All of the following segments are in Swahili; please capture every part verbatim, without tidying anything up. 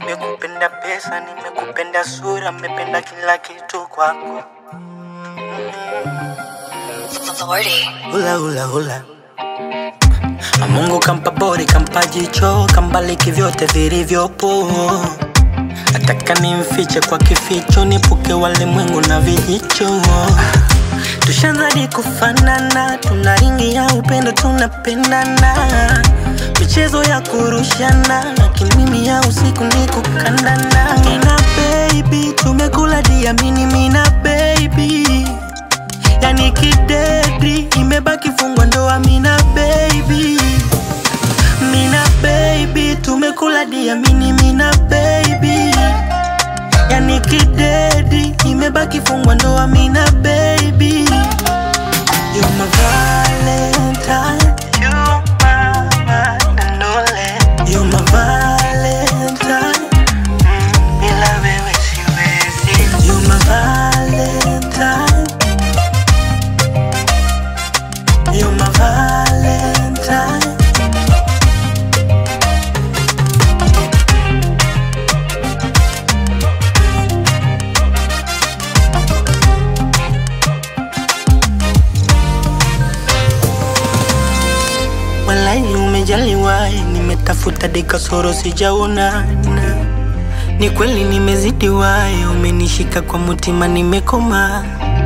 Nimekupenda pesa, nimekupenda sura, nimependa kila kitu kwako. Hula hula hula. Mungu kampa body, kampa jicho, kambaliki vyote vilivyopo. Nataka nimfiche kwa kificho, nipuke walimwengu na vijicho. Tushanzadi kufanana, tunaringia upendo tunapendana. Michezo ya kurushana, lakini mimi ya usiku ni kukandana. Mina baby, tumekula diamini mina baby. Yani kidedri, imebaki fungwa ndoa mina baby. Mina baby, tumekula diamini mina baby. Yani kidedri, imebaki fungwa ndoa mina baby. You're my Valentine, you're my one and only. You're my Valentine, mm, bila wewe siwezi. You're my Valentine, you're my Valentine. Walai umejaliwa, nimetafuta deka soro sijaona. Ni kweli nimezidiwa, umenishika kwa mutima nimekoma.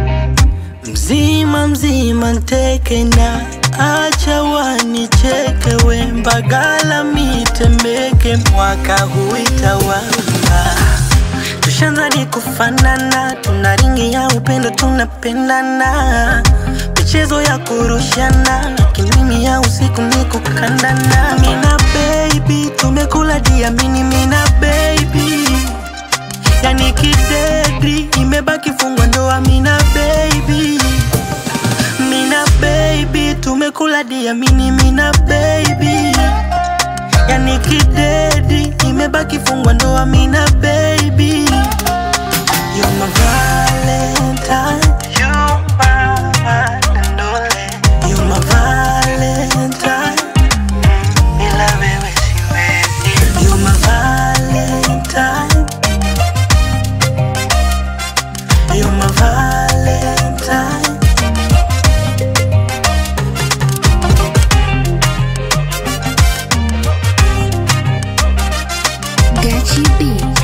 Mzima mzima nteke na acha wanicheke, we Mbagala mitembeke, mwaka huu itawala. Tushanzadi kufanana, tunaringia upendo tunapendana. Michezo ya kurushana, lakini mimi ya usiku ni kukandana. Mina baby, tumekula diamini mina baby. Yani kidedri, imebaki fungwa ndoa mina baby. Mina baby, tumekula diamini mina baby. Yani kidedri, imebaki fungwa ndoa mina baby. You're my Valentine, you're my one and only. You're my Valentine, mm, bila wewe siwezi. You're my Valentine, you're my Valentine. Gachi B.